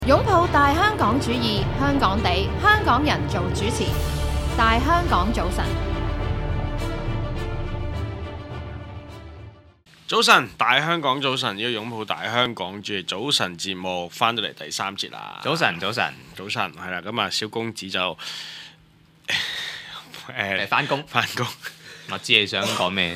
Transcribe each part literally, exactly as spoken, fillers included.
擁抱大香港主義，香港地，香港人做主持。大香港早晨， 早晨，大香港早晨，要擁抱大香港主義。早晨節目翻到嚟第三節啦。 早晨，早晨， 早晨，係啦，咁啊，蕭公子就誒翻工， 翻工。 我知你想講咩？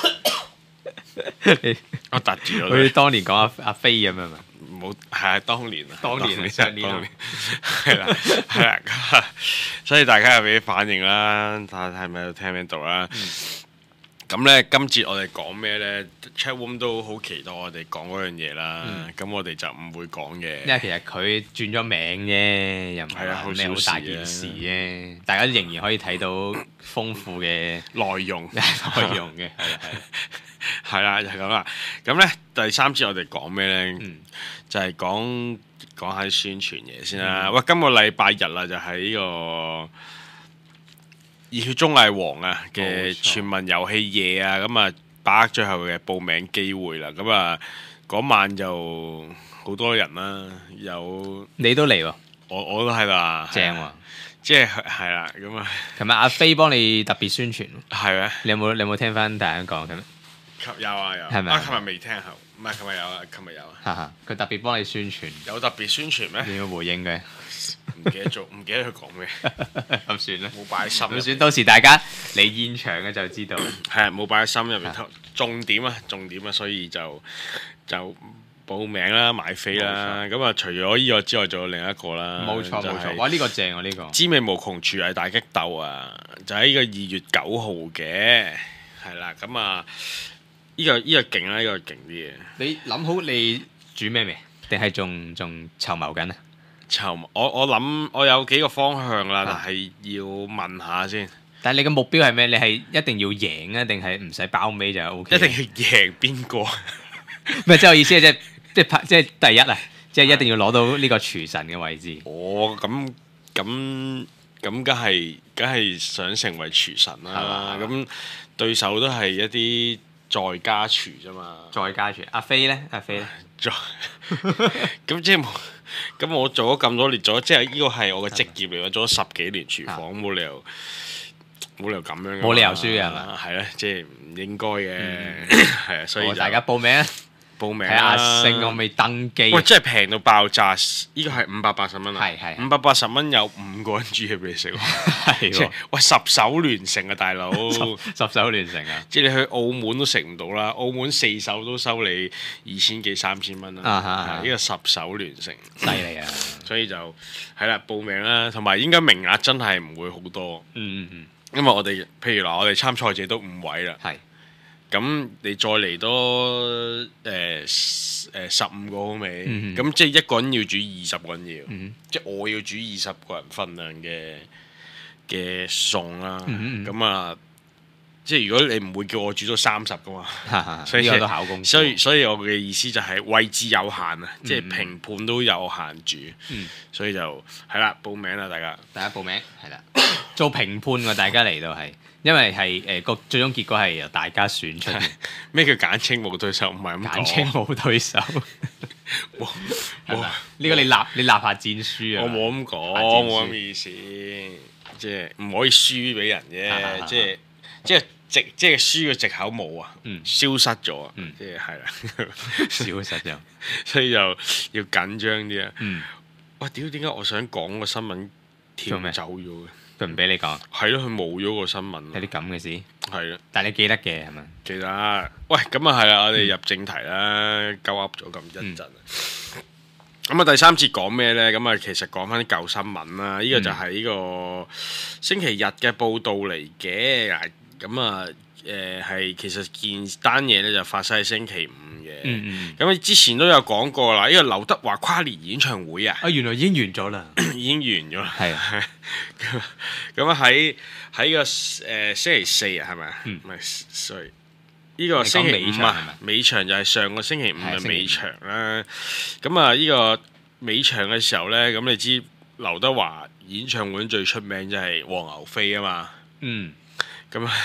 我突住咗好似當年講阿阿飛咁樣嘛。 冇係啊，當年啊， 當年上年啊， 係啦，係啦，所以大家有俾啲反應啦，睇下係咪聽唔聽到啦。咁咧，今節我哋講咩咧 ？Chatroom 都好期待我哋講嗰樣嘢啦。咁我哋就唔會講嘅， 因為其實佢轉咗名啫，又唔係話咩好大件事啫。大家仍然可以睇到豐富嘅內容， 內容嘅，係係。 係啦，就係咁啦。咁咧第三節我哋講咩咧？ 嗯、 就係講講下啲宣傳嘢先啦。嗯、喂，今個禮拜日啦，就係呢個熱血綜藝王啊嘅全民遊戲夜啊，咁啊把握最後嘅報名機會啦。咁啊嗰晚就好多人啦，有你都嚟喎， 我我都係啦， 正喎， 即係係啦。咁啊， 琴日阿飛幫你特別宣傳， 係咩？ 你有冇你有冇聽翻大家講？ 有啊有， 係咪啊？琴日未聽後，唔係琴日有啊，琴日有啊。 哈哈，佢特別幫你宣傳， 有特別宣傳咩？ 你要回應嘅， 唔記得咗，唔記得佢講咩， 咁算啦， 冇擺喺心。 咁算，到時大家嚟現場嘅就知道。 係啊，冇擺喺心入面。重點啊，重點啊，所以就就報名啦，買飛啦。咁啊，除咗呢個之外，仲有另一個啦。 冇錯冇錯，哇！呢個正啊，呢個滋味無窮廚藝大激鬥啊，就喺呢個二月九號嘅，係啦。咁啊。呢、這個呢、這個勁啦，呢、這個勁啲嘅。 你諗好你煮咩未？定係仲仲籌謀緊啊？ 籌我我諗我有幾個方向啦，但係要問下先。 但係你嘅目標係咩？你係一定要贏啊，定係唔使包尾就 O K？ 一定要贏邊個？ 唔係即係我意思係即係即係即係第一啊！即係一定要攞到呢個廚神嘅位置。 哦，咁咁咁，梗係梗係想成為廚神啦。咁對手都係一啲在家廚啫嘛， 在家廚阿飛咧，阿飛咧， 在咁即係咁我做咗咁多年，做咗即係呢個係我嘅職業嚟，做咗十幾年廚房，冇理由冇理由咁樣， 冇理由輸嘅係嘛？ 係咧，即係唔應該嘅，係啊，所以大家報名啊！ 報名睇阿星可唔可以登記？ 喂，真係平到爆炸！呢個係五百八十蚊啊！ 係係五百八十蚊有五個人煮嘢俾你食喎， 係喎！ 喂，十手聯成啊，大佬！ 十手聯成啊！ 即係你去澳門都食唔到啦，澳門四手都收你二千幾三千蚊啦。呢個十手聯成， 犀利啊！ 所以就係啦，報名啦，同埋應該名額真係唔會好多。 嗯嗯嗯。 因為我哋譬如嗱，我哋參賽者都五位啦。 係。咁你再嚟多誒誒十五個好未？咁、 嗯、 即係一個人要煮二十個人要， 嗯、 即係我要煮二十個人份量嘅嘅餸啦。咁、 嗯、 啊，即係如果你唔會叫我煮到三十噶嘛，所以呢個都考功。 所以所以我嘅意思就係位置有限啊， 嗯、 即係評判都有限煮， 嗯、 所以就係啦，報名啦，大家， 大家報名係啦，做評判㗎，大家嚟到係。因為係誒個最終結果係由大家選出嘅。 咩叫簡稱冇對手？唔係咁講。 簡稱冇對手。 哇！哇！ 呢個你立你立下戰書啊！ 我冇咁講，冇咁意思，即係唔可以輸俾人啫。即係即係藉即係輸嘅藉口冇啊，消失咗啊，即係係啦， 消失咗， 所以就要緊張啲啊。 嗯。 哇！屌，點解我想講個新聞跳走咗嘅？ 佢唔俾你講， 係咯，佢冇咗個新聞。 有啲咁嘅事， 係咯。 但係你記得嘅係咪？ 記得。喂，咁啊係啦，我哋入正題啦，鳩噏咗咁一陣。咁啊，第三節講咩咧？咁啊，其實講翻啲舊新聞啦。呢個就係呢個星期日嘅報導嚟嘅。咁啊，誒係其實件單嘢咧就發生喺星期五嘅。咁你之前都有講過啦，呢個劉德華跨年演唱會啊。 啊，原來已經完咗啦， 已經完咗啦。 係啊。 咁啊喺喺個誒星期四啊，係咪啊？唔係，sorry。呢個星期五啊，尾場就係上個星期五嘅尾場啦。咁啊，呢個尾場嘅時候咧，咁你知劉德華演唱會最出名就係黃牛飛啊嘛。 嗯。 咁啊，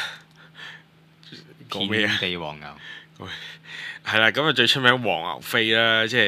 講咩啊？ 遍地黃牛。 係啦，咁啊最出名黃牛飛啦，即係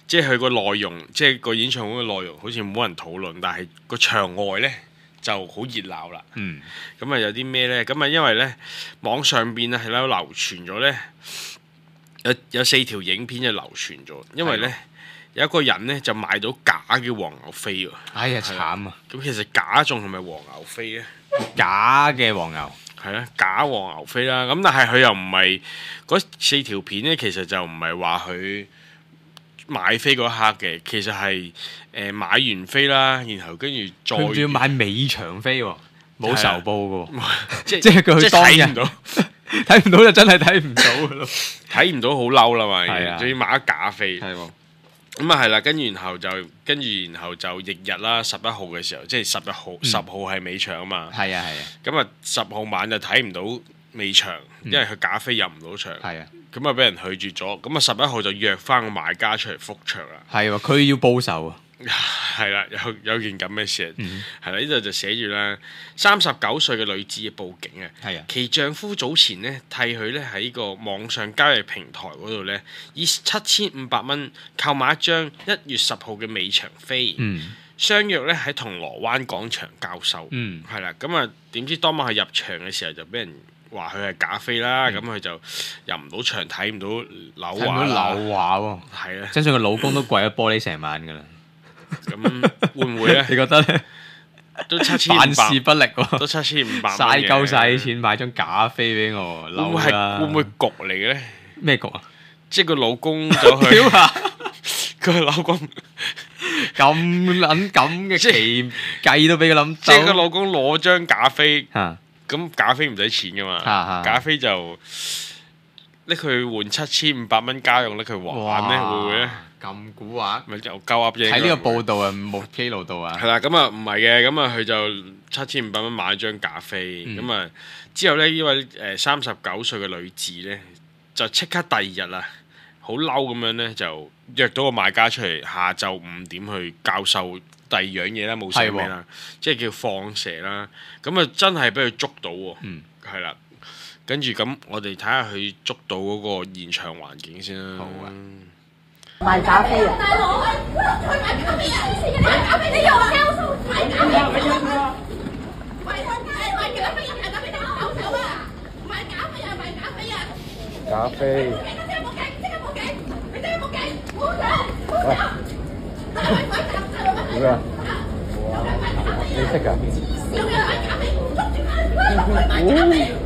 即係佢個內容，即係個演唱會嘅內容，好似冇人討論，但係個場外呢就好熱鬧啦。 嗯， 咁啊有啲咩呢？咁啊因為呢網上邊啊係喺度流傳咗呢，有有四條影片就流傳咗，因為呢。有一個人咧就買到假嘅黃牛飛喎， 哎呀慘啊！ 咁其實假仲係咪黃牛飛咧？ 假嘅黃牛係啦，假黃牛飛啦。咁但係佢又唔係嗰四條片咧，其實就唔係話佢買飛嗰刻嘅，其實係誒、呃、買完飛啦，然後跟住再佢仲要買尾場飛喎，冇仇報嘅喎， 即即係佢當日睇唔到， 睇唔到就真係睇唔到嘅咯， 睇唔到好嬲啦嘛， 係啊仲要買咗假飛。 係喎。 咁啊係啦，跟住然後就跟住然後就翌日啦，十一號嘅時候，即係十一號，十號係尾場啊嘛。 係啊係啊。 咁啊，十號晚就睇唔到尾場，因為佢假飛入唔到場。 係啊。 咁啊，俾人拒絕咗。咁啊，十一號就約翻個買家出嚟覆場啦。 係喎，佢要報仇啊！ 係啦，有有件咁嘅事， 嗯係啦，呢度就寫住啦，三十九歲嘅女子報警啊， 係啊， 其丈夫早前呢，替佢呢喺個網上交易平台嗰度呢，以七千五百蚊購買一張一月十號嘅尾場飛， 嗯， 相約呢喺銅鑼灣廣場交收， 嗯， 係啦，咁啊點知當晚佢入場嘅時候就俾人話佢係假飛啦，咁佢、嗯、就入唔到場，睇唔到樓畫啦， 樓畫喎， 係啊， 相信個老公都跪咗玻璃成晚噶啦。 咁會唔會咧？ 你覺得咧？ 都七千五百， 辦事不力喎， 都七千五百， 嘥鳩晒啲錢買張假飛俾我， 會唔會係會唔會局嚟嘅咧？ 咩局啊？ 即係個老公走去，佢老公咁撚咁嘅奇計都俾佢諗， 即係個老公攞張假飛， 嚇咁假飛唔使錢噶嘛，假飛就拎佢換七千五百蚊家用，拎佢玩咧，會唔會咧？ 咁蠱惑， 咪就鳩噏嘢。 睇呢個報道啊，冇披露到啊。 係啦，咁啊唔係嘅，咁啊佢就七千五百蚊買咗張假飛，咁啊、嗯、之後咧呢位誒三十九歲嘅女子咧，就即刻第二日啊，好嬲咁樣咧就約到個買家出嚟，下晝五點去交收第二樣嘢啦，冇寫咩啦，即係叫放蛇啦。咁啊真係俾佢捉到喎，係啦、嗯。跟住咁，我哋睇下佢捉到嗰個現場環境先啦。好啊。 賣假飛啊！ 大佬，佢賣假飛啊！你賣假飛，你又交收賣假飛啊！賣假飛，賣假飛，賣假飛，你搞手啊！賣假飛啊！賣假飛啊！ 假飛。 即刻報警！即刻報警！你即刻報警！報警！報警！大佬，賣假飛啊！ 點啊？你識㗎？ 有人賣假飛，捉住佢！捉佢賣假飛！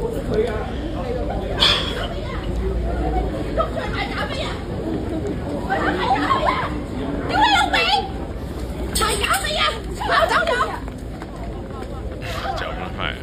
捉佢賣假飛啊！屌你老味！賣假飛啊！跑走咗！ 就咁係，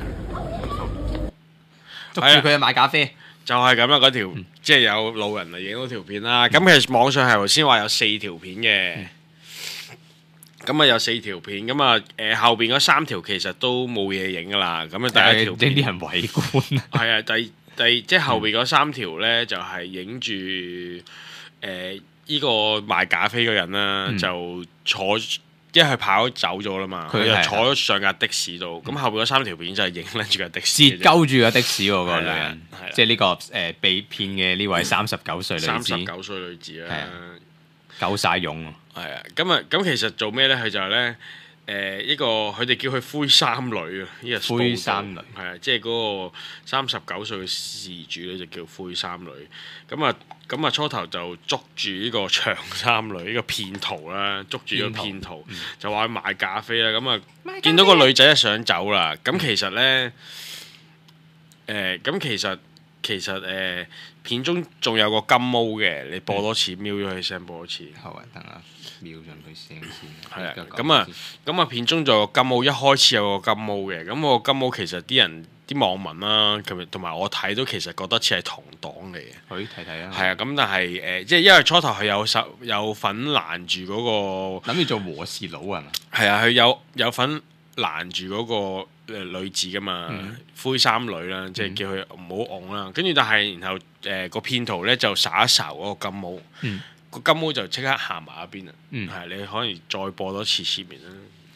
捉住佢啊！買假飛， 就係咁啦。嗰條、嗯、即係有路人嚟影嗰條片啦。咁、嗯、其實網上係頭先話有四條片嘅，咁啊、嗯、有四條片，咁啊誒後邊嗰三條其實都冇嘢影噶啦。咁啊第一條片影啲人圍觀， 係啊，第第即係後邊嗰三條咧就係影住誒。呢個賣假飛嘅人啦，嗯、就坐，因為佢跑走咗啦嘛，佢就坐咗上架的士度。咁、嗯、後邊嗰三條片就係影撚住架的士， 截鳩住架的士喎，嗰個女人， 的即係呢、呢個誒、呃、被騙嘅呢位三十九歲女子。 三十九歲女子啦， 夠晒勇啊！ 係啊，咁啊，咁其實做咩咧？佢就係咧。誒呢個佢哋叫佢灰衫女啊，呢個灰衫女係啊，即係嗰個三十九歲嘅事主咧就叫灰衫女。咁啊咁啊初頭就捉住呢個長衫女呢個騙徒啦，捉住個騙徒就話佢買假飛啦。咁啊見到個女仔想走啦，咁其實咧誒咁其實其實誒片中仲有個金毛嘅，你播多次瞄咗佢聲，播多次。 好啊，等下。瞄上佢聲先。 係啊，咁啊，咁啊，片中就有個金毛，一開始有個金毛嘅，咁個金毛其實啲人啲網民啦，同埋我睇都其實覺得似係同黨嚟嘅。 可以睇睇啊。 係啊，咁但係誒，即係因為初頭係有手有份攔住嗰個， 諗住做和事佬係嘛？ 係啊，佢有有份攔住嗰個誒女子噶嘛，灰衫女啦，即係叫佢唔好戇啦。跟住但係然後誒個騙徒咧就睄一睄嗰個金毛。個金毛就即刻行埋一邊啦，係、嗯、你可以再播多次前面啦。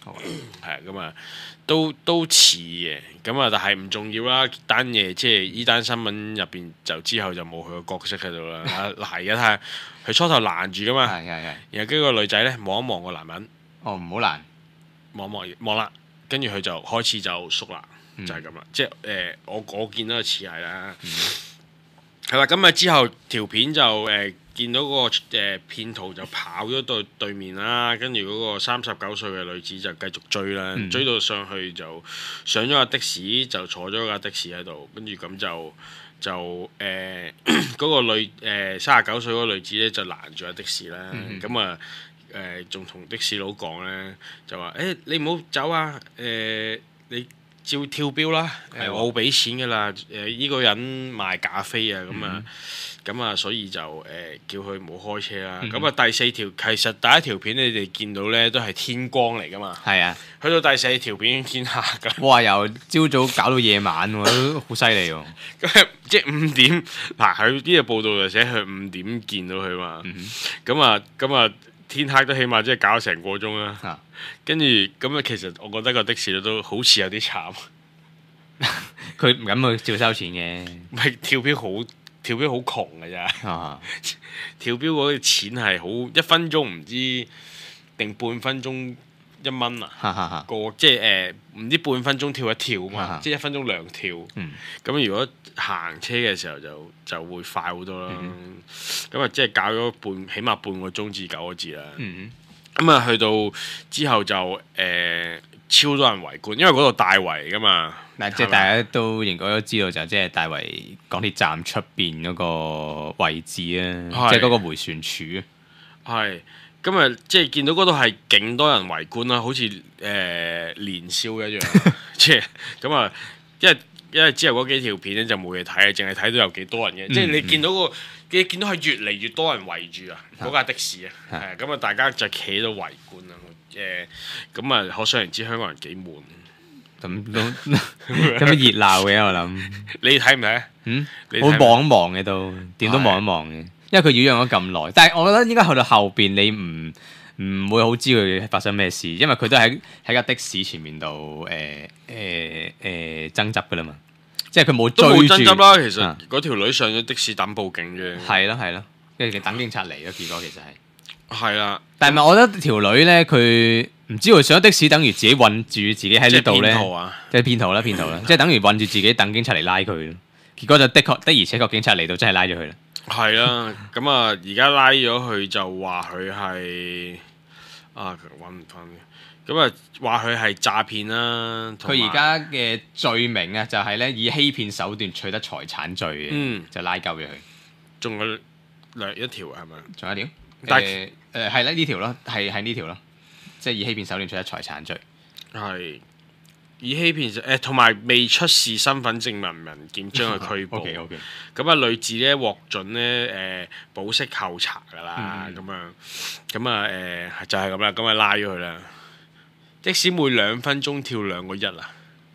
係咁啊，都都似嘅，咁啊，但係唔重要啦。單嘢即係依單新聞入邊就之後就冇佢個角色喺度啦。嗱，而家睇下佢初頭攔住噶嘛， 係係係。 然後跟住個女仔咧望一望個男人， 哦，唔好攔， 望望望啦，跟住佢就開始就縮啦， 嗯、 就係咁啦。即係誒、呃，我我見到似係啦。係啦、嗯，咁啊之後條片就誒。呃見到嗰個誒騙徒就跑咗到對面啦，跟住嗰個三十九歲嘅女子就繼續追啦，嗯、追到上去就上咗架的士，就坐咗架的士喺度，跟住咁就就誒嗰、呃嗰個女誒三十九歲嗰個女子咧就攔住架的士啦，咁啊誒仲同的士佬講咧就話誒、欸、你唔好走啊，誒、呃、你照跳標啦，誒、呃、我會俾錢㗎啦，誒、呃、依、呢個人賣假飛啊，咁啊。咁啊，所以就誒、呃、叫佢唔好開車啦。咁啊、嗯，第四條其實第一條片你哋見到咧都係天光嚟噶嘛。係啊，去到第四條片已經天黑㗎。哇！由朝早搞到夜晚喎，都好犀利喎。咁即係五點嗱，佢呢個報道就寫佢五點見到佢嘛。咁啊、嗯，咁啊，天黑都起碼即係搞咗成個鐘啦。啊、跟住咁啊，其實我覺得個的士都好似有啲慘。佢唔敢去照收錢嘅，唔係跳票好。跳標好窮嘅咋，啊、跳標嗰啲錢係好一分鐘唔知定半分鐘一蚊啊，個即係誒唔知半分鐘跳一跳嘛，哈哈即係一分鐘兩跳。咁、嗯、如果行車嘅時候就就會快好多啦。咁啊、嗯、即係搞咗半起碼半個鐘至九個字啦。咁啊、嗯、去到之後就誒、呃、超多人圍觀，因為嗰度大圍㗎嘛。嗱，即係大家都應該都知道，就即係大圍港鐵站出邊嗰個位置啊，即係嗰個迴旋處。係，咁啊，即係見到嗰度係勁多人圍觀啦，好似誒年宵一樣。即係咁啊，因為因為之後嗰幾條片咧就冇嘢睇，淨係睇到有幾多人嘅。嗯、即係你見到個，你見到係越嚟越多人圍住啊，嗰架的士啊，係咁啊，大家就企喺度圍觀啊。誒，咁啊，可想而知香港人幾悶。咁都咁熱鬧嘅，我諗你睇唔睇啊？嗯，我望一望嘅都點都望一望嘅，因為佢擾攘咗咁耐。但係我覺得應該去到後邊，你唔唔會好知佢發生咩事，因為佢都喺喺架的士前面度誒誒誒爭執噶啦嘛。即係佢冇追住。都冇爭執啦，其實嗰條女上咗的士等報警啫。係咯係咯，跟住等警察嚟咯，結果其實係係啦。但係咪我覺得條女咧佢？唔知佢上的士，等於自己困住自己喺呢度咧，即係騙徒啦，騙徒啦，即係等於困住自己等警察嚟拉佢。結果就的確的而且確警察嚟到真係拉咗佢啦。係啊，咁啊，而家拉咗佢就話佢係啊揾唔翻嘅，咁啊話佢係詐騙啦。佢而家嘅罪名啊，就係咧以欺騙手段取得財產罪嘅，嗯、就拉鳩咗佢。仲有兩一條係咪？仲有一條？但係誒係咧呢條咯，係係呢條咯。即係以欺騙手段取得財產罪，係以欺騙誒，同埋未出示身份證明文件將佢拘捕。咁啊 okay, okay. 女子咧獲准咧誒保釋候查㗎啦，咁、嗯、樣咁啊誒就係咁啦，咁啊拉咗佢啦。的士每兩分鐘跳兩個一啊，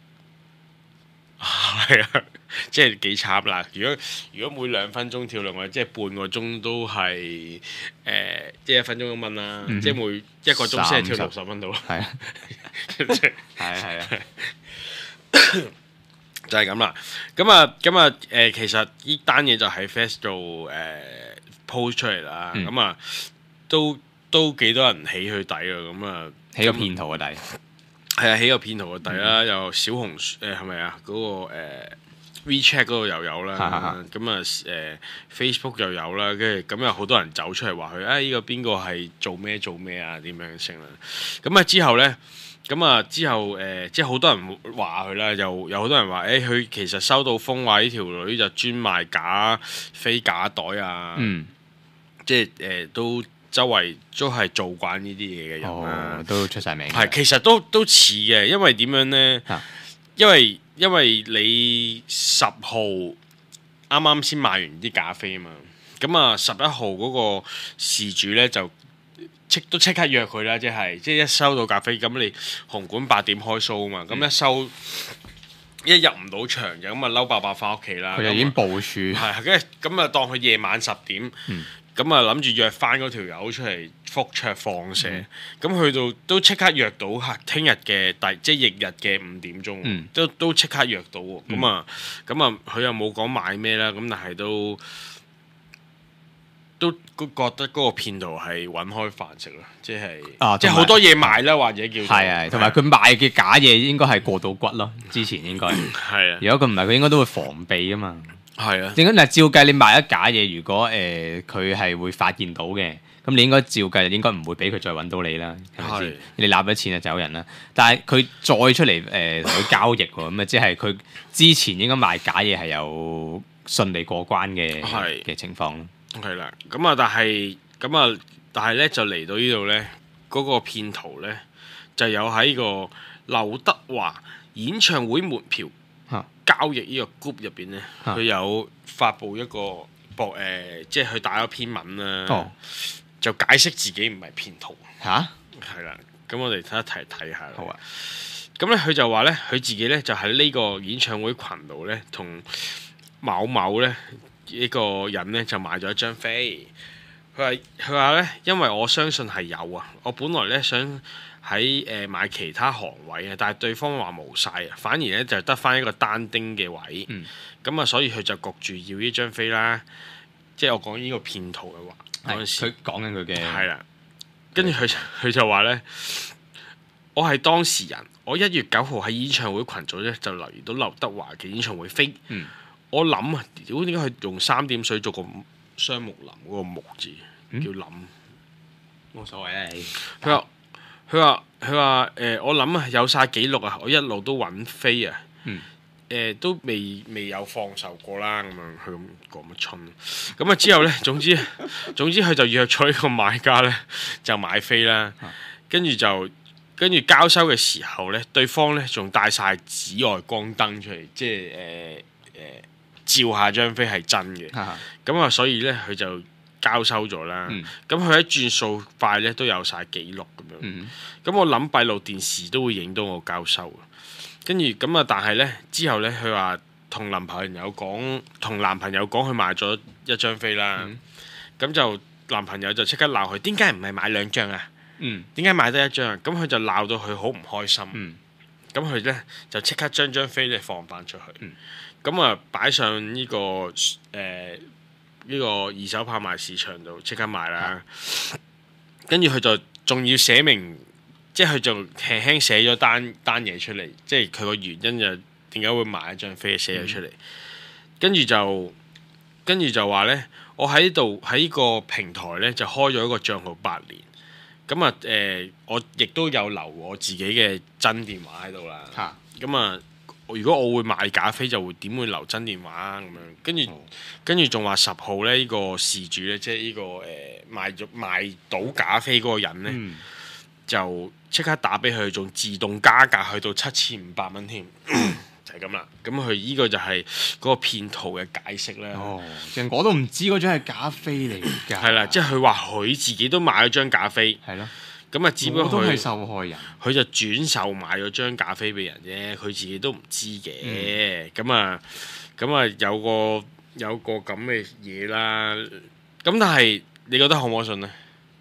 係啊，即係幾慘啦！如果如果每兩分鐘跳兩個，即係半個鐘都係誒、呃，即係一分鐘一蚊啦。嗯、即係每一個鐘先係跳六十蚊到咯。係啊，係啊，係啊，就係咁啦。咁啊，咁啊，誒，其實呢單嘢就喺 Face 度誒 post 出嚟啦。咁、嗯、啊，都都幾多人起佢底啊？咁啊，起個騙徒嘅底。係啊，起個騙徒嘅底啦，嗯、又小紅書誒係咪啊？嗰、嗰個、呃、WeChat 嗰度又有啦，咁啊誒 Facebook 又有啦，跟住咁有好多人走出嚟話佢啊，呢個邊個係做咩做咩啊？點樣成啦？咁啊之後咧，咁啊之後誒、呃，即係好多人話佢啦，又有好多人話誒，佢、欸、其實收到風話呢條女就專賣假飛假袋啊，嗯、即係誒、呃、都。周圍都係做慣呢啲嘢嘅人啦、哦，都出晒名。係，其實都都似嘅，因為點樣呢？啊、因為因為你十號啱啱先買完啲假飛啊嘛，咁啊十一號嗰個事主呢，就即都即刻約佢啦，即係即係一收到假飛，咁你紅館八點開 show 啊嘛，咁、嗯、一收一入唔到場就咁啊嬲爆爆翻屋企啦。佢就已經部署係，跟住咁啊當佢夜晚十點。嗯咁啊諗住約翻嗰條友出嚟覆桌放蛇，咁、嗯、去到都即刻約到嚇，聽日嘅第即係翌日嘅五點鐘，嗯、都都即刻約到喎。咁啊咁啊，佢又冇講買咩啦，咁但係都都覺得嗰個騙徒係揾開飯食咯，即係、啊、即係好多嘢賣啦，或者叫係係，同埋佢賣嘅假嘢應該係過到骨咯。之前應該係啊，如果佢唔係，佢應該都會防備啊嘛。係啊，點解？嗱，照計你賣咗假嘢，如果誒佢係會發現到嘅，咁你應該照計應該唔會俾佢再揾到你啦，係咪先？你攬咗錢就走人啦。但係佢再出嚟誒同佢交易喎，咁啊即係佢之前應該賣假嘢係有順利過關嘅嘅情況咯。 係啦，咁啊，但係咁啊，但係咧就嚟到呢度咧，嗰、嗰個騙徒咧就有喺個劉德華演唱會門票交易呢個 group 入邊咧，佢有發布一個博誒、呃，即係佢打咗篇文啦，哦、就解釋自己唔係騙徒嚇，係啦、啊，咁我哋睇一睇睇下。好啊，咁咧佢就話咧，佢自己咧就喺呢個演唱會群度咧，同某某咧呢、呢個人咧就買咗一張飛。佢話佢話咧，因為我相信係有啊，我本來咧想喺誒、呃、買其他行位啊，但係對方話冇晒啊，反而咧就得翻一個單丁嘅位，咁啊、嗯，所以佢就焗住要呢張飛啦。即係我講呢個騙徒嘅話，嗰陣時佢講緊佢嘅係啦，跟住佢佢就話咧，我係當事人，我一月九號喺演唱會群組咧就留意到劉德華嘅演唱會飛，嗯、我諗啊，屌點解佢用三點水做個雙木林嗰個木字、嗯、叫諗， 冇所謂啊！ 佢話。佢話：佢話誒，我諗啊，有晒記錄啊，我一路都揾飛啊，誒、嗯呃、都未未有放售過啦，咁樣佢咁講乜春？咁啊之後咧，總之總之佢就約咗呢個買家咧，就買飛啦，跟住就跟住交收嘅時候咧，對方咧仲帶晒紫外光燈出嚟，即係誒誒照下張飛係真嘅，咁啊所以咧佢就交收咗啦，咁佢喺轉數快咧都有晒記錄咁樣，咁、嗯、我諗閉路電視都會影到我交收，跟住咁啊，但係咧之後咧佢話同男朋友講，同男朋友講佢買咗一張飛啦，咁、嗯、就男朋友就即刻鬧佢，點解唔係買兩張啊？點解、嗯、買得一張啊？咁佢就鬧到佢好唔開心，咁佢咧就即刻將張飛咧放翻出去，咁啊擺上呢、這個誒。呃呢個二手拍賣市場度即刻賣啦，跟住佢就仲要寫明，即係佢就輕輕寫咗單單嘢出嚟，即係佢個原因就點解會買一張飛寫咗出嚟，跟住、嗯、就跟住就話呢，我喺度喺呢個平台呢，就開咗一個帳號八年，咁啊誒，我亦都有留我自己嘅真電話喺度啦，咁啊。如果我會賣假飛，就會點會留真電話啊？咁樣跟住，哦、跟住仲話十號咧，呢、呢個事主咧，即係呢、呢個誒、呃、賣咗賣到假飛嗰個人咧，嗯、就即刻打俾佢，仲自動加價去到七千五百蚊添，就係咁啦。咁佢呢個就係嗰個騙徒嘅解釋咧。 哦，其實我都唔知嗰張係假飛嚟㗎。 係啦，即係佢話佢自己都買咗張假飛。係咯。咁啊，只不過佢受害人， 佢就轉售買咗張假飛俾人啫，佢自己都唔知嘅。咁啊、嗯，咁啊有個有個咁嘅嘢啦。咁但係你覺得可唔可信呢？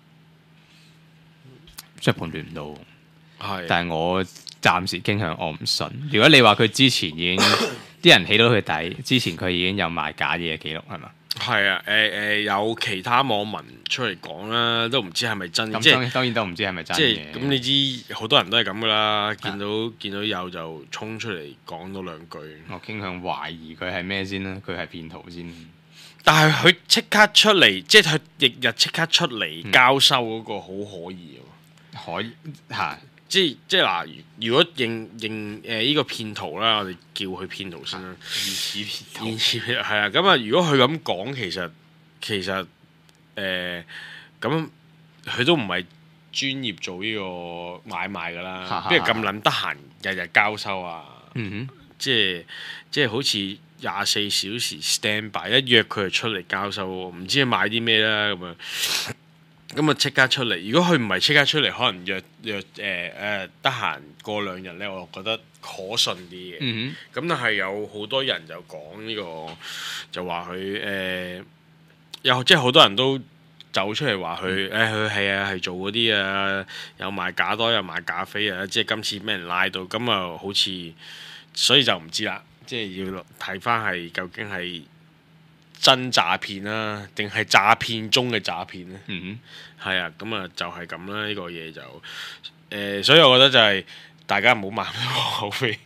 即係判斷唔到。係的，但係我暫時傾向我唔信。如果你話佢之前已經啲人起到佢底，之前佢已經有賣假嘢嘅記錄，係嘛？ 係啊，誒、呃、誒、呃、有其他網民出嚟講啦，都唔知係咪真嘅。 即係當然都唔知係咪真嘅。 即係咁，你知好多人都係咁噶啦，見到、啊、見到有就衝出嚟講多兩句。 我傾向懷疑佢係咩先啦，佢係騙徒先。 但係佢即刻出嚟，即係佢翌日即刻出嚟交收嗰個好可疑喎。 可以嚇。 即係即係嗱，如果認認誒依個騙徒啦，我哋叫佢騙徒先啦。疑似騙徒。疑似係啊，咁啊，如果佢咁講，其實其實誒咁，佢都唔係專業做呢個買賣噶啦，邊係咁撚得閒日日交收啊？嗯哼，即係即係好似廿四小時 stand by，一約佢就出嚟交收，唔知佢買啲咩啦咁樣。咁啊！即刻出嚟。如果佢唔係即刻出嚟，可能約約誒誒得閒過兩日咧，我覺得可信啲嘅。咁、嗯、哼但係有好多人就講呢、呢個，就話佢誒有即係好多人都走出嚟話佢，誒佢係啊係做嗰啲啊，又賣假多又賣假飛啊，即係今次俾人拉到，咁啊好似，所以就唔知啦，即係要睇翻係究竟係真詐騙啦，定係詐騙中嘅詐騙咧？嗯哼，係啊，咁啊就係咁啦，呢個嘢就誒、呃，所以我覺得就係、是、大家唔好買皇后飛。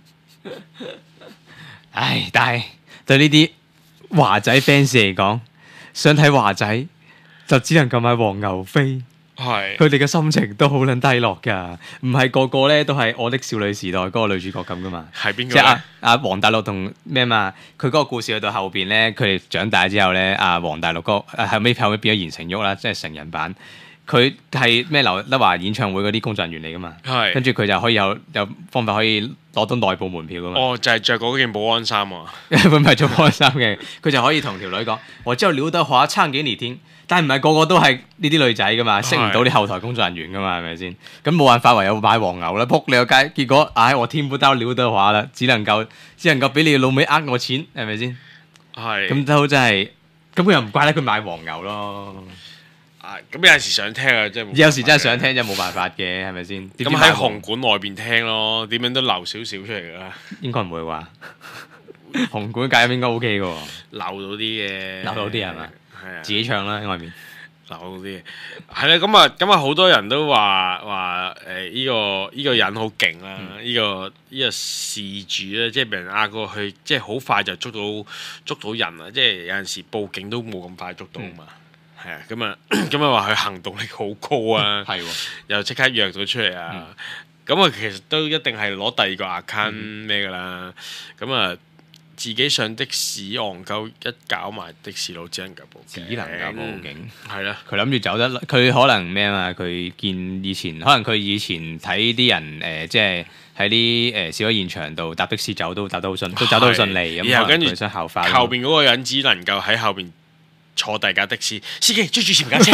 唉，但係對呢啲華仔 fans 嚟講，想睇華仔就只能夠買黃牛飛。係，佢哋嘅心情都好撚低落㗎，唔係個個咧都係我的少女時代嗰個女主角咁噶嘛。係邊個？即係阿阿黃大陸同咩嘛？佢嗰個故事去到後邊咧，佢哋長大之後咧，阿黃大陸嗰個後尾後尾變咗言承旭啦，即係成人版。佢係咩劉德華演唱會嗰啲工作人員嚟噶嘛？係，跟住佢就可以有有方法可以攞到內部門票噶嘛？哦，就係着嗰件保安衫啊！佢唔係做保安衫嘅，佢就可以同條女講：我知道劉德華撐幾年天。但係唔係個個都係呢啲女仔噶嘛，識唔到啲後台工作人員噶嘛，係咪先？咁冇辦法，唯有買黃牛啦，仆你個街。結果唉，我聽不到劉德華啦，只能夠只能夠俾你老味呃我錢，係咪先？係。咁都真係，咁佢又唔怪得佢買黃牛咯。啊，咁有陣時想聽啊，即係有時真係想聽，就冇辦法嘅，係咪先？咁喺紅館外邊聽咯，點樣都留少少出嚟噶啦。應該唔會話，紅館隔音應該 O K 嘅喎。留到啲嘅，留到啲係咪？係啊，自己唱啦喺外面，留到啲嘢。係啦，咁啊，咁啊，好多人都話話誒，依個依個人好勁啦，依個依個事主咧，即係俾人呃過去，即係好快就捉到捉到人啊！即係有陣時報警都冇咁快捉到嘛。係啊，咁啊，咁啊話佢行動力好高啊，係喎，又即刻約到出嚟啊！咁啊，其實都一定係攞第二個 account 咩㗎啦，咁啊。自己上的士戇鳩一搞埋的士佬，只能夠報警，只能夠報警。係啦，佢諗住走得，佢可能咩啊嘛？佢見以前，可能佢以前睇啲人誒、呃，即係喺啲誒示威現場度搭的士走都搭得好順，都走得好順利咁。然後跟住想效法，後邊嗰個人只能夠喺後邊坐第二架的士，司機追住前架車。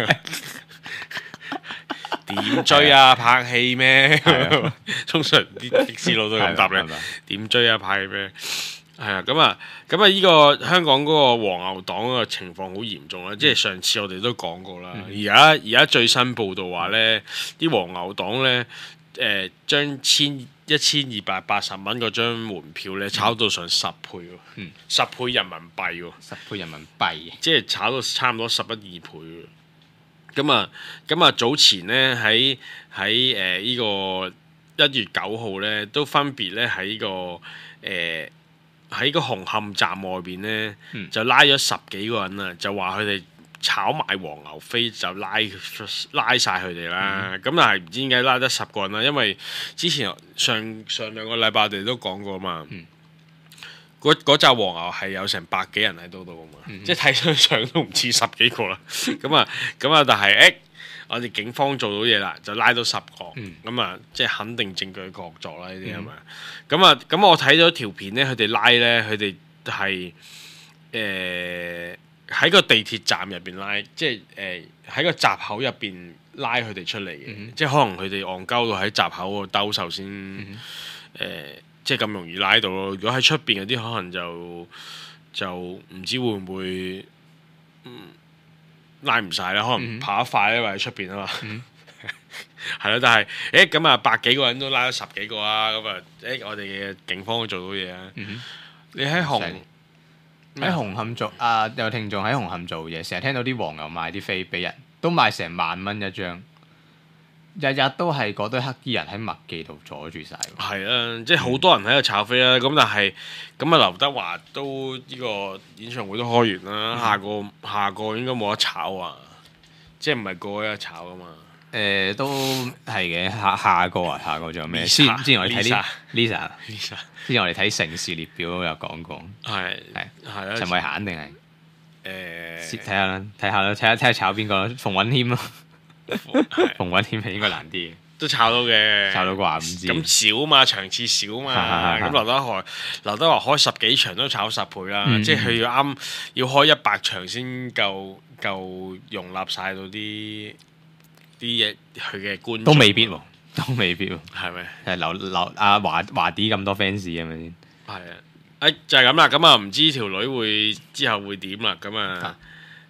點追啊？拍戲咩？通常啲的士佬都咁答你。點追啊？拍戲咩？係啊，咁啊，咁啊，呢個香港嗰個黃牛黨嗰個情況好嚴重啦，嗯、即係上次我哋都講過啦。而家而家最新報道話咧，啲黃牛黨咧，誒、呃、將千一千二百八十蚊嗰張門票咧炒到上十倍喎，嗯、十倍人民幣喎，十倍人民幣，即係炒到差唔多十一二倍喎。咁啊，咁啊，早前咧喺喺誒呢個一月九號咧，都分別咧喺呢個誒。呃喺個紅磡站外邊咧，嗯、就拉咗十幾個人啊，就話佢哋炒賣黃牛飛，就拉拉曬佢哋啦。咁、嗯、但係唔知點解拉得十個人啦，因為之前上上兩個禮拜我哋都講過嘛，嗰嗰紮黃牛係有成百幾人喺度度噶嘛，嗯、即係睇張相都唔似十幾個啦。咁啊咁啊，但係誒。欸我哋警方做到嘢啦，就拉到十個，咁啊、嗯，即係肯定證據確鑿啦，呢啲係咪？咁啊，咁我睇咗條片咧，佢哋拉咧，佢哋係誒喺個地鐵站入邊拉，即係誒喺個閘口入邊拉佢哋出嚟嘅，嗯、即係可能佢哋戇鳩到喺閘口度兜售先，誒、嗯呃，即係咁容易拉到咯。如果喺出邊嗰啲，可能就就唔知會唔會，嗯。拉唔晒啦，可能跑得快咧，或者出邊啊嘛，係咯。但係誒咁啊，百幾個人都拉咗十幾個啊，咁啊誒，我哋嘅警方都做到嘢啊。嗯、哼你喺紅喺紅磡做啊，有聽眾喺紅磡做嘢，成日聽到啲黃牛賣啲飛俾人，都賣成萬蚊一張，日日都係嗰堆黑衣人喺麥記度阻住晒。係啊，即係好多人喺度炒飛啦。咁、嗯、但係咁啊，劉德華都呢個演唱會都開完啦，嗯、下個下個應該冇得炒啊，即係唔係個個一炒噶嘛？誒、呃，都係嘅。下下個啊，下個仲有咩？之 Lisa, 之前我哋睇啲 Lisa，Lisa， Lisa 之前我哋睇城市列表有講過，係係係啦，陳慧嫻定係誒？睇下啦，睇下啦，睇下睇下炒邊個？馮允謙咯。馮允謙係應該難啲，都炒到嘅，炒到啩唔知。咁少嘛，場次少嘛。咁劉德華，劉德華開十幾場都炒十倍啦，嗯、即係佢要啱要開一百場先夠夠容納晒到啲啲嘢，佢嘅觀眾都未必喎，都未必喎，係咪？係劉劉阿華華啲咁多 fans 係咪先？係啊，誒就係咁啦。咁啊，唔知條女會之後會點啦？咁啊。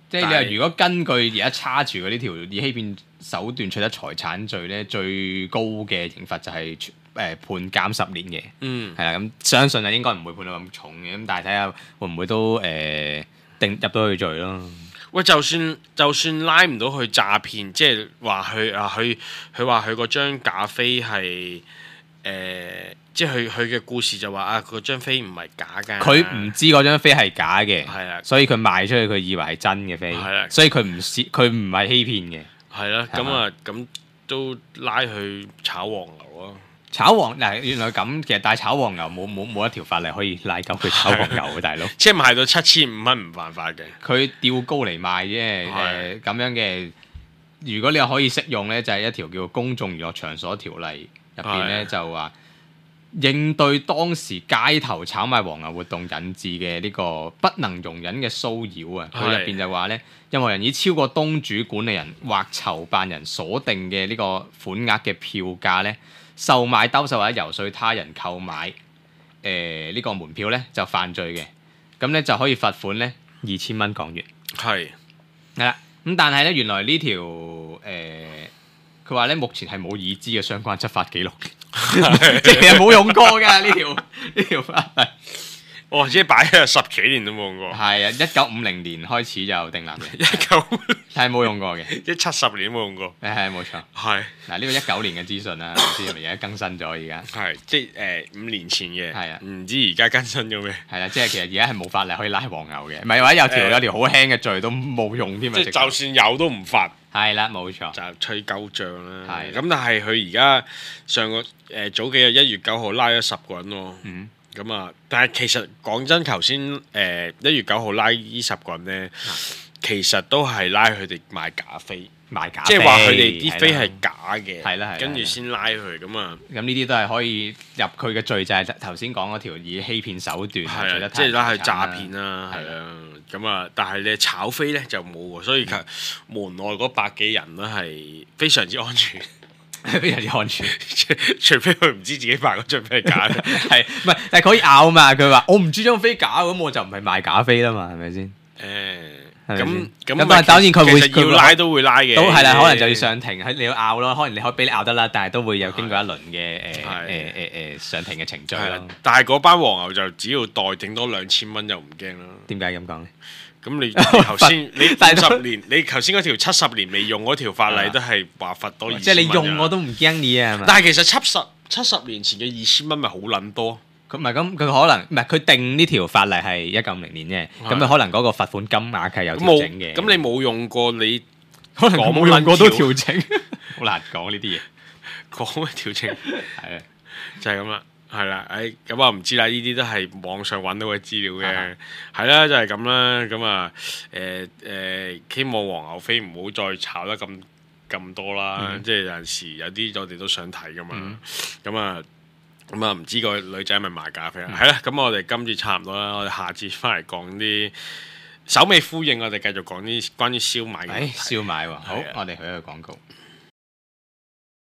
即係你話如果根據而家叉住嗰呢條以欺騙手段取得財產罪咧，最高嘅刑罰就係、是、誒、呃、判監十年嘅。嗯，係啦，咁相信啊應該唔會判到咁重嘅，咁但係睇下會唔會都誒、呃、定入到去罪咯。 喂，就算就算拉唔到佢詐騙，即係話佢啊，佢佢話佢嗰張假飛係誒，即係佢佢嘅故事就話啊，嗰張飛唔係假㗎。 佢唔知嗰張飛係假嘅， 係啊， 所以佢賣出去，佢以為係真嘅飛，係啊，所以佢唔佢唔係欺騙嘅， 係啦，咁啊咁都拉去炒黃牛啊！ 炒黃嗱，原來咁，其實但係炒黃牛冇冇冇一條法例可以拉鳩佢炒黃牛嘅大佬， 即係賣到七千五蚊唔犯法嘅， 佢吊高嚟賣啫。誒咁樣嘅，如果你可以適用咧，就係、是、一條叫《公眾娛樂場所條例》入邊咧，就話應對當時街頭炒賣黃牛活動引致嘅呢個不能容忍嘅騷擾啊，佢入邊就話咧，任何人以超過東主管理人或籌辦人所定嘅呢個款額嘅票價咧，售賣、兜售或者遊說他人購買誒呢、呃這個門票咧，就犯罪嘅，咁咧就可以罰款咧二千蚊港元。係係啦，咁但係咧原來呢條誒佢話咧目前係冇已知嘅相關執法記錄嘅，即係冇用過㗎呢條呢條法例。 哦，即係擺咗十幾年都冇用過。 係啊，一九五零年開始就訂立嘅。 一九係冇用過嘅， 一七十年都冇用過。 誒係冇錯。係嗱呢個一九年嘅資訊啦，唔知係咪而家更新咗而家？係即係誒五年前嘅。係啊， 唔知而家更新咗未？ 係啦，即係其實而家係冇法例可以拉黃牛嘅，唔係話有條有條好輕嘅罪都冇用添啊！ 即係就算有都唔罰。 係啦，冇錯。 就吹鳩脹啦。係。咁但係佢而家上個誒早幾日一月九號拉咗十個人喎。嗯。咁啊！但係其實講真，頭先誒一月九號拉呢十個人咧，啊、其實都係拉佢哋賣假飛， 賣假即係話佢哋啲飛係假嘅， 係啦， 跟住先拉佢咁啊。 咁呢啲都係可以入佢嘅罪，就係頭先講嗰條以欺騙手段， 係啊，即係拉佢詐騙啦，係啊。咁啊，但係你炒飛咧就冇喎，所以其實門外嗰百幾人都係非常之安全。 非常之安全， 除非佢唔知自己賣嗰張飛係假嘅， 係唔係？但係佢可以拗嘛？佢話我唔知張飛假，咁我就唔係賣假飛啦嘛，係咪先？ 誒，咁咁， 但係當然佢會佢要拉都會拉嘅， 都係啦，可能就要上庭，喺你要拗咯，可能你可以俾你拗得啦，但係都會有經過一輪嘅誒誒誒誒上庭嘅程序咯。 但係嗰班黃牛就只要代頂多兩千蚊就唔驚啦。 點解咁講咧？ 咁你頭先你五十年，你頭先嗰條七十年未用嗰條法例都係話罰多二千蚊。 即係你用我都唔驚你啊！ 但係其實七十七十年前嘅二千蚊咪好撚多。 佢唔係咁，佢可能唔係佢定呢條法例係一九五零年啫。咁佢可能嗰個罰款金額係有調整嘅。 咁你冇用過，你可能冇用過都調整。好難講呢啲嘢， 講嘅調整係啊，就係咁啦。係啦，誒咁啊唔知啦，呢啲都係網上揾到嘅資料嘅，係啦就係咁啦，咁啊誒誒希望黃牛飛唔好再炒得咁咁多啦，嗯、即係有陣時有啲我哋都想睇噶嘛，咁啊咁啊唔知個女仔係咪賣假飛啊？係啦、嗯，咁我哋今次差唔多啦，我哋下次翻嚟講啲首尾呼應，我哋繼續講啲關於燒賣嘅。 誒燒賣喎，好，的我哋去一個廣告。